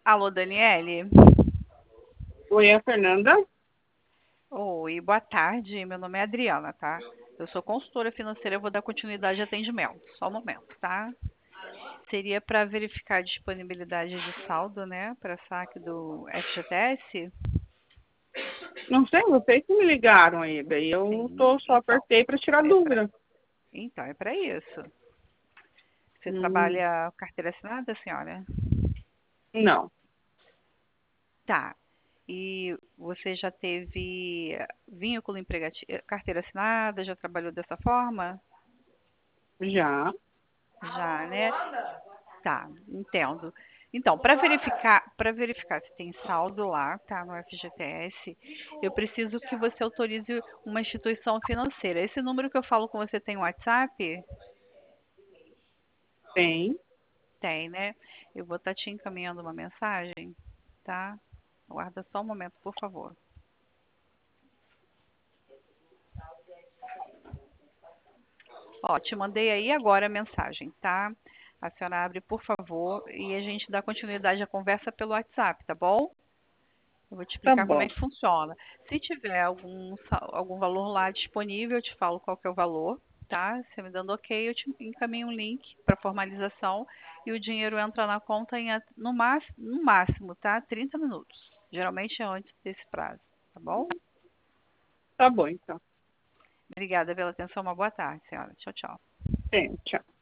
Alô, Daniele? Oi, é a Fernanda? Oi, boa tarde. Meu nome é Adriana, tá? Eu sou consultora financeira, eu vou dar continuidade de atendimento. Só um momento, tá? Seria para verificar a disponibilidade de saldo, né, para saque do FGTS? Não sei, vocês que me ligaram aí, daí eu Sim, tô, só apertei para tirar é para dúvida. é para isso. Você Hum, trabalha carteira assinada, senhora? não, Tá. E você já teve vínculo empregatício, carteira assinada, já trabalhou dessa forma? já. Já, né? Tá, entendo. Então, para verificar se tem saldo lá, tá, no FGTS, eu preciso que você autorize uma instituição financeira. Esse número que eu falo com você tem WhatsApp? Tem. Tem, né? Eu vou estar te encaminhando uma mensagem, tá? Aguarda só um momento, por favor. Ó, te mandei aí agora a mensagem, tá? A senhora abre, por favor, e a gente dá continuidade à conversa pelo WhatsApp, tá bom? Eu vou te Tá explicar como é bom, que funciona. Se tiver algum valor lá disponível, eu te falo qual que é o valor, tá? Você me dando ok, eu te encaminho um link para formalização e o dinheiro entra na conta no máximo, tá? 30 minutos. Geralmente é antes desse prazo, tá bom? tá bom então. Obrigada pela atenção, uma boa tarde, senhora. Tchau, tchau. Tem, tchau.